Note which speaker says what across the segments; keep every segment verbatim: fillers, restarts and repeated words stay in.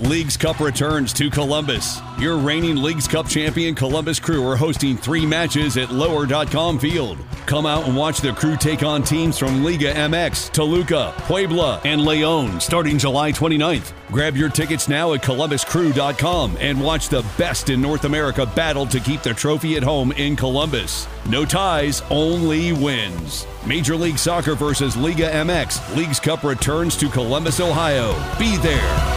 Speaker 1: Leagues Cup returns to Columbus. Your reigning Leagues Cup champion Columbus Crew are hosting three matches at lower dot com Field. Come out and watch the Crew take on teams from Liga M X, Toluca, Puebla, and León starting July twenty-ninth. Grab your tickets now at columbus crew dot com and watch the best in North America battle to keep the trophy at home in Columbus. No ties, only wins. Major League Soccer versus Liga M X. Leagues Cup returns to Columbus, Ohio. Be there.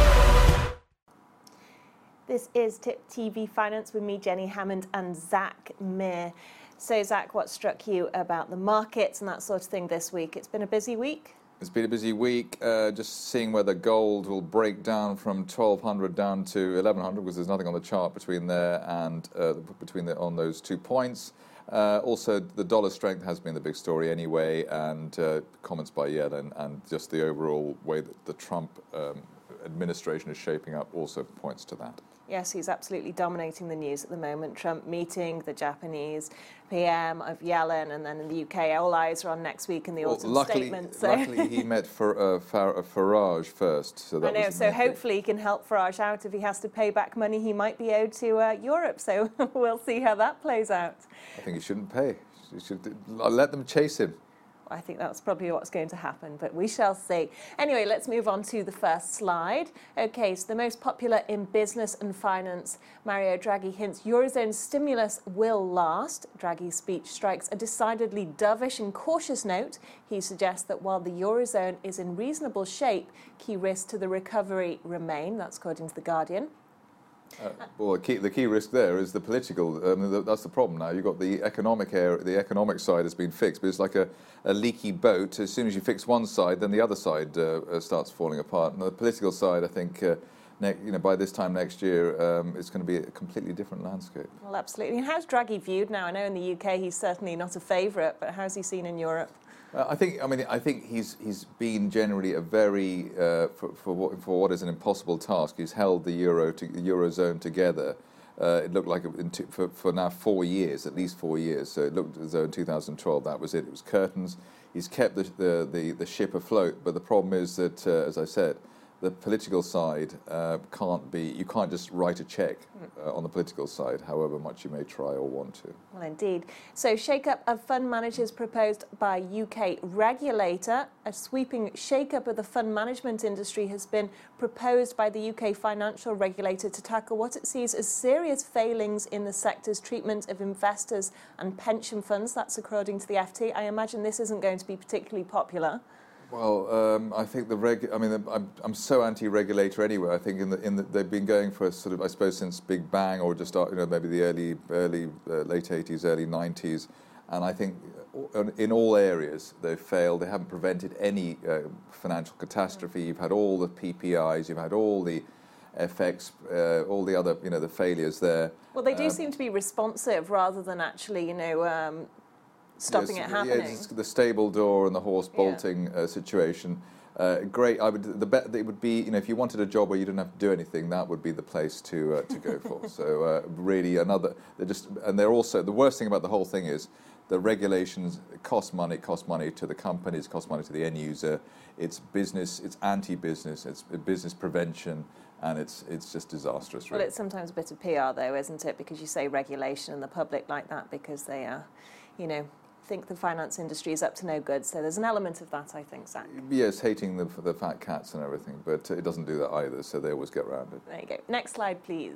Speaker 2: This is Tip T V Finance with me, Jenny Hammond, and Zach Mir. So, Zach, what struck you about the markets and that sort of thing this week? It's been a busy week.
Speaker 3: It's been a busy week, uh, just seeing whether gold will break down from twelve hundred down to eleven hundred, because there's nothing on the chart between there and uh, between the, on those two points. Uh, also, the dollar strength has been the big story anyway, and uh, comments by Yellen and just the overall way that the Trump um, administration is shaping up also points to that.
Speaker 2: Yes, he's absolutely dominating the news at the moment. Trump meeting the Japanese P M of Yellen, and then in the U K, all eyes are on next week in the
Speaker 3: well,
Speaker 2: autumn
Speaker 3: luckily,
Speaker 2: statement. So.
Speaker 3: Luckily, he met for, uh, Far- uh, Farage first. So that
Speaker 2: I know,
Speaker 3: was
Speaker 2: so hopefully he can help Farage out if he has to pay back money he might be owed to uh, Europe. So we'll see how that plays out.
Speaker 3: I think he shouldn't pay. He should let them chase him.
Speaker 2: I think that's probably what's going to happen, but we shall see. Anyway, let's move on to the first slide. Okay, so the most popular in business and finance, Mario Draghi hints Eurozone stimulus will last. Draghi's speech strikes a decidedly dovish and cautious note. He suggests that while the Eurozone is in reasonable shape, key risks to the recovery remain. That's according to The Guardian.
Speaker 3: Uh, well, the key, the key risk there is the political. I mean, that's the problem now. You've got the economic area, the economic side has been fixed, but it's like a, a leaky boat. As soon as you fix one side, then the other side uh, starts falling apart. And the political side, I think, uh, ne- you know, by this time next year, um, it's going to be a completely different landscape.
Speaker 2: Well, absolutely. And how's Draghi viewed now? I know in the U K he's certainly not a favourite, but how's he seen in Europe?
Speaker 3: Uh, I think. I mean, I think he's he's been generally a very uh, for for what, for what is an impossible task. He's held the euro to, the eurozone together. Uh, it looked like it in two, for for now four years, at least four years. So it looked as though in two thousand twelve that was it. It was curtains. He's kept the the the, the ship afloat. But the problem is that, uh, as I said, the political side uh, can't be. You can't just write a check uh, on the political side, however much you may try or want to.
Speaker 2: Well, indeed. So, shake-up of fund managers proposed by U K regulator. A sweeping shake-up of the fund management industry has been proposed by the U K financial regulator to tackle what it sees as serious failings in the sector's treatment of investors and pension funds. That's according to the F T. I imagine this isn't going to be particularly popular.
Speaker 3: Well, um, I think the reg. I mean, I'm I'm so anti-regulator anyway. I think in the in the, they've been going for sort of, I suppose, since Big Bang, or just you know maybe the early early uh, late eighties, early nineties, and I think in all areas they've failed. They haven't prevented any uh, financial catastrophe. You've had all the P P Is, you've had all the F X, uh, all the other you know the failures there.
Speaker 2: Well, they do
Speaker 3: um,
Speaker 2: seem to be responsive rather than actually, you know. Um, stopping
Speaker 3: yes,
Speaker 2: it happening.
Speaker 3: Yeah, it's the stable door and the horse bolting yeah. uh, situation. Uh, great. I would. The bet it would be. You know, if you wanted a job where you didn't have to do anything, that would be the place to uh, to go for. So uh, really, another. They're just, and they're also the worst thing about the whole thing is the regulations cost money. Cost money to the companies. Cost money to the end user. It's business. It's anti-business. It's business prevention. And it's it's just disastrous, really.
Speaker 2: Well, it's sometimes a bit of P R, though, isn't it? Because you say regulation and the public like that because they are, you know, think the finance industry is up to no good. So there's an element of that, I think, Zach.
Speaker 3: Yes, hating the, the fat cats and everything, but it doesn't do that either, so they always get around it.
Speaker 2: There you go. Next slide, please.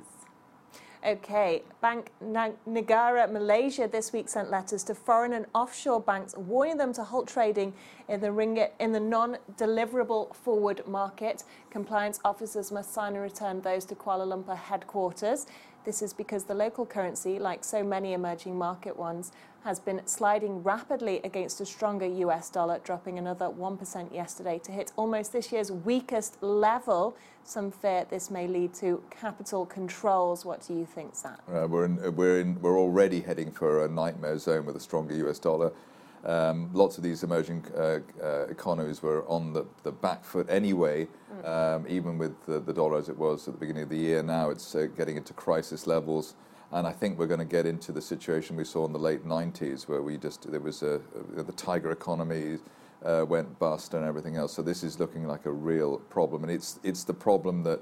Speaker 2: Okay, Bank Negara Malaysia this week sent letters to foreign and offshore banks warning them to halt trading in the ringgit in the non-deliverable forward market. Compliance officers must sign and return those to Kuala Lumpur headquarters. This is because the local currency, like so many emerging market ones, has been sliding rapidly against a stronger U S dollar, dropping another one percent yesterday to hit almost this year's weakest level. Some fear this may lead to capital controls. What do you think, Zach?
Speaker 3: Uh, we're in, we're in, we're already heading for a nightmare zone with a stronger U S dollar. Um, lots of these emerging uh, uh, economies were on the, the back foot anyway, mm. um, even with the, the dollar as it was at the beginning of the year. Now it's uh, getting into crisis levels. And I think we're going to get into the situation we saw in the late nineties, where we just there was a, a the tiger economy uh, went bust and everything else. So this is looking like a real problem, and it's it's the problem that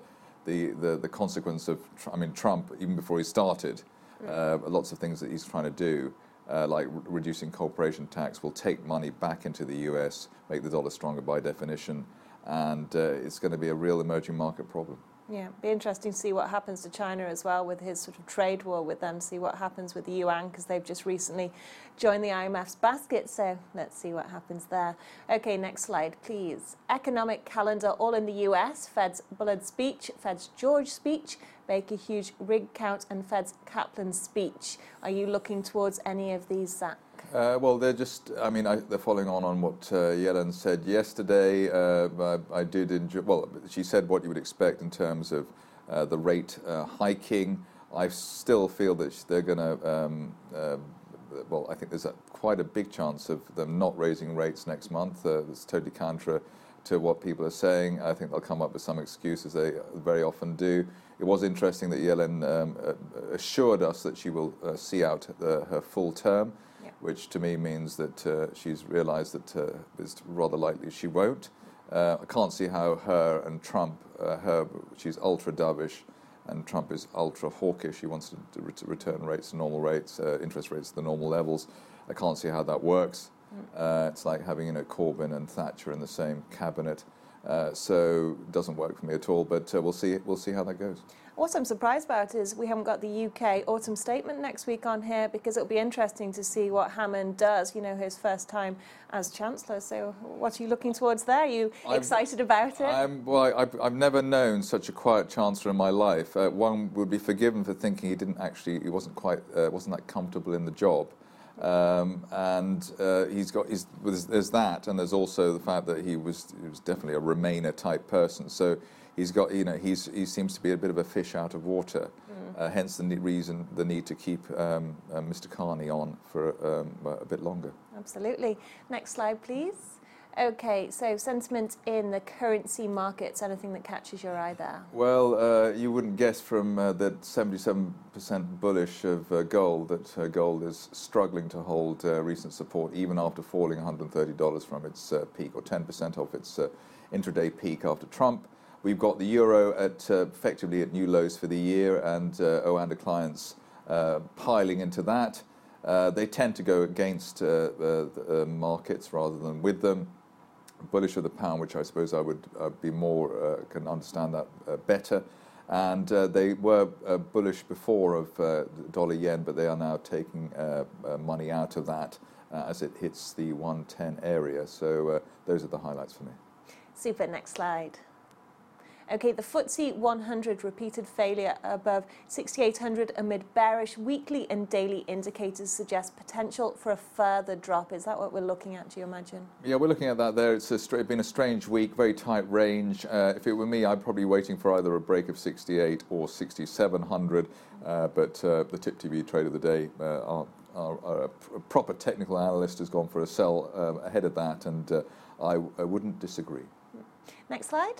Speaker 3: the, the, the consequence of, I mean, Trump, even before he started, uh, lots of things that he's trying to do, uh, like re- reducing corporation tax, will take money back into the U S, make the dollar stronger by definition, and uh, it's going to be a real emerging market problem.
Speaker 2: Yeah, be interesting to see what happens to China as well with his sort of trade war with them, see what happens with the yuan, because they've just recently joined the I M F's basket, so let's see what happens there. Okay, next slide, please. Economic calendar all in the U S, Fed's Bullard speech, Fed's George speech, Baker Hughes rig count, and Fed's Kaplan speech. Are you looking towards any of these, Zach?
Speaker 3: Uh, well, they're just, I mean, I, they're following on on what uh, Yellen said yesterday. Uh, I, I did enjoy, well, she said what you would expect in terms of uh, the rate uh, hiking. I still feel that they're going to, um, uh, well, I think there's a, quite a big chance of them not raising rates next month. Uh, it's totally counter to what people are saying. I think they'll come up with some excuse, as they very often do. It was interesting that Yellen um, assured us that she will uh, see out the, her full term, yeah. which to me means that uh, she's realized that uh, it's rather likely she won't. Uh, I can't see how her and Trump, uh, her, she's ultra dovish, and Trump is ultra hawkish. He wants to, to ret- return rates to normal rates, uh, interest rates to the normal levels. I can't see how that works. Uh, it's like having, you know, Corbyn and Thatcher in the same cabinet. Uh, so it doesn't work for me at all, but uh, we'll see we'll see how that goes.
Speaker 2: What I'm surprised about is we haven't got the U K autumn statement next week on here, because it'll be interesting to see what Hammond does, you know, his first time as Chancellor. So what are you looking towards there? Are you I'm, excited about it?
Speaker 3: I'm, well, I've, I've never known such a quiet Chancellor in my life. Uh, one would be forgiven for thinking he didn't actually, he wasn't quite, uh, wasn't that comfortable in the job. Um, and uh, he's got his, there's that, and there's also the fact that he was he was definitely a Remainer type person. So he's got, you know, he's he seems to be a bit of a fish out of water. Mm. Uh, hence the ne- reason the need to keep um, uh, Mister Carney on for um, a bit longer.
Speaker 2: Absolutely. Next slide, please. Okay, so sentiment in the currency markets, anything that catches your eye there?
Speaker 3: Well, uh, you wouldn't guess from uh, that seventy-seven percent bullish of uh, gold that uh, gold is struggling to hold uh, recent support, even after falling one hundred thirty dollars from its uh, peak, or ten percent off its uh, intraday peak after Trump. We've got the euro at uh, effectively at new lows for the year, and uh, Oanda clients uh, piling into that. Uh, they tend to go against uh, uh, the, uh, markets rather than with them. Bullish of the pound, which I suppose I would uh, be more, uh, can understand that uh, better. And uh, they were uh, bullish before of uh, dollar yen, but they are now taking uh, uh, money out of that uh, as it hits the one ten area. So uh, those are the highlights for me.
Speaker 2: Super, next slide. Okay, the F T S E one hundred repeated failure above sixty-eight hundred amid bearish weekly and daily indicators suggest potential for a further drop. Is that what we're looking at, do you imagine?
Speaker 3: Yeah, we're looking at that there. It's a str- been a strange week, very tight range. Uh, if it were me, I'd probably be waiting for either a break of sixty-eight or sixty-seven hundred. Uh, but uh, the Tip T V trade of the day, uh, our, our, our proper technical analyst has gone for a sell um, ahead of that, and uh, I, I wouldn't disagree.
Speaker 2: Next slide.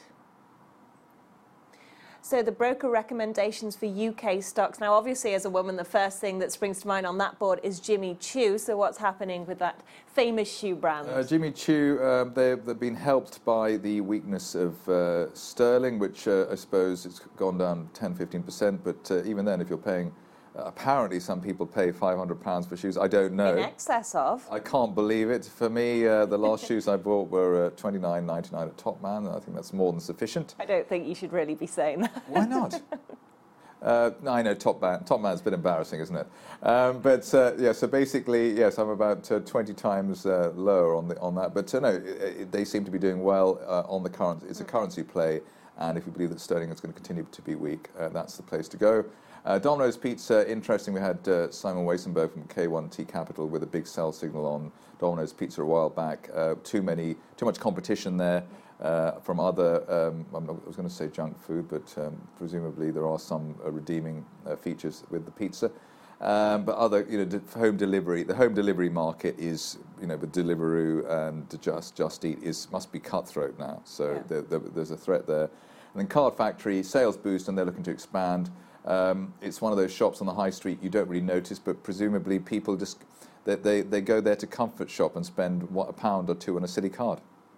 Speaker 2: So the broker recommendations for U K stocks. Now, obviously, as a woman, the first thing that springs to mind on that board is Jimmy Choo. So what's happening with that famous shoe brand?
Speaker 3: Uh, Jimmy Choo, uh, they've, they've been helped by the weakness of uh, sterling, which uh, I suppose has gone down ten, fifteen percent. But uh, even then, if you're paying, uh, apparently some people pay five hundred pounds for shoes. I don't know.
Speaker 2: In excess of?
Speaker 3: I can't believe it. For me, uh, the last shoes I bought were uh, twenty-nine ninety-nine at Topman. I think that's more than sufficient.
Speaker 2: I don't think you should really be saying that.
Speaker 3: Why not? Uh, no, I know Top Man. Top Man's a bit embarrassing, isn't it? Um, but uh, yeah, so basically, yes, I'm about uh, twenty times uh, lower on the on that. But uh, no, it, it, they seem to be doing well uh, on the currency. It's a currency play, and if you believe that sterling is going to continue to be weak, uh, that's the place to go. Uh, Domino's Pizza, interesting. We had uh, Simon Weissenberg from K one T Capital with a big sell signal on Domino's Pizza a while back. Uh, too many, too much competition there. Uh, from other, um, I'm not, I was going to say junk food, but um, presumably there are some uh, redeeming uh, features with the pizza. Um, but other, you know, de- home delivery, the home delivery market is, you know, with Deliveroo and Just Just Eat is must be cutthroat now. So
Speaker 2: yeah.
Speaker 3: there, there, there's a threat there. And then Card Factory, sales boost, and they're looking to expand. Um, it's one of those shops on the high street you don't really notice, but presumably people just they they, they go there to comfort shop and spend what, a pound or two on a silly card.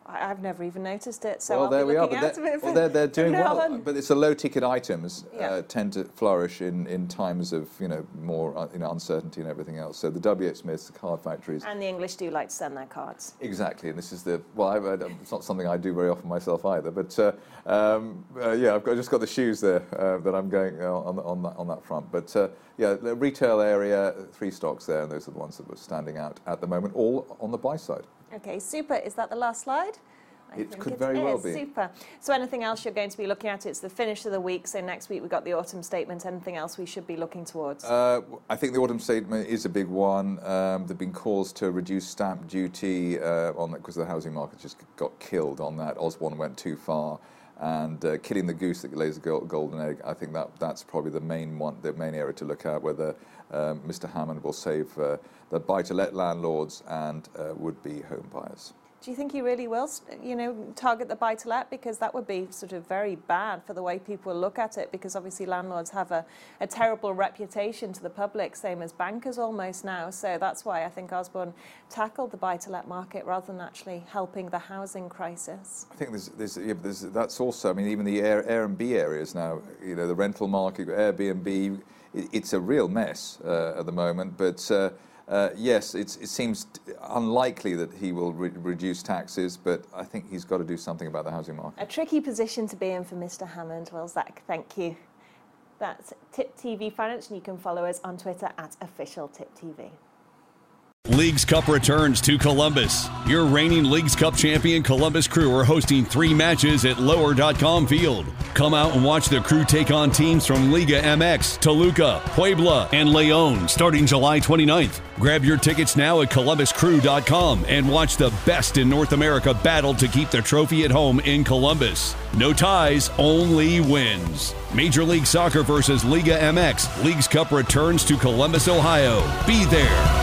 Speaker 2: I've never even noticed it, so
Speaker 3: well,
Speaker 2: I'll
Speaker 3: there
Speaker 2: be
Speaker 3: we are.
Speaker 2: looking
Speaker 3: But
Speaker 2: out
Speaker 3: they're,
Speaker 2: of it
Speaker 3: well,
Speaker 2: for-
Speaker 3: they're, they're doing
Speaker 2: from now
Speaker 3: well.
Speaker 2: on.
Speaker 3: But it's the low-ticket items
Speaker 2: Yeah.
Speaker 3: uh, tend to flourish in, in times of you know more uh, you know uncertainty and everything else. So the W H Smiths, the card factories.
Speaker 2: And the English do like to send their cards.
Speaker 3: Exactly, and this is the well. I, I, it's not something I do very often myself either, but uh, um, uh, yeah, I've got, just got the shoes there uh, that I'm going uh, on on that on that front. But uh, yeah, the retail area, three stocks there, and those are the ones that were standing out at the moment, all on the buy side.
Speaker 2: Okay, super. Is that the last slide? I
Speaker 3: It
Speaker 2: think
Speaker 3: could
Speaker 2: it
Speaker 3: very well
Speaker 2: is.
Speaker 3: be.
Speaker 2: Super. So anything else you're going to be looking at? It's the finish of the week, so next week we've got the autumn statement. Anything else we should be looking towards?
Speaker 3: Uh, I think the autumn statement is a big one. Um, there've been calls to reduce stamp duty uh, on that because the housing market just got killed on that. Osborne went too far, and uh, killing the goose that lays the gold, golden egg. I think that that's probably the main one, the main area to look at. Whether um, Mister Hammond will save uh, the buy-to-let landlords and uh, would-be home buyers.
Speaker 2: Do you think he really will, you know, target the buy-to-let? Because that would be sort of very bad for the way people look at it, because obviously landlords have a, a terrible reputation to the public, same as bankers almost now. So that's why I think Osborne tackled the buy-to-let market rather than actually helping the housing crisis.
Speaker 3: I think there's, there's, yeah, there's that's also, I mean, even the Air, Airbnb areas now, you know, the rental market, Airbnb, it, it's a real mess uh, at the moment. But uh, uh, yes, it's, it seems unlikely that he will re- reduce taxes, but I think he's got to do something about the housing market.
Speaker 2: A tricky position to be in for Mister Hammond. Well, Zach, thank you. That's Tip T V Finance, and you can follow us on Twitter at official Tip T V.
Speaker 1: Leagues Cup returns to Columbus. Your reigning Leagues Cup champion Columbus Crew are hosting three matches at lower dot com field. Come out and watch the Crew take on teams from Liga M X, Toluca, Puebla, and León starting July twenty-ninth. Grab your tickets now at columbus crew dot com and watch the best in North America battle to keep the trophy at home in Columbus. No ties, only wins. Major League Soccer versus Liga M X. Leagues Cup returns to Columbus, Ohio. Be there.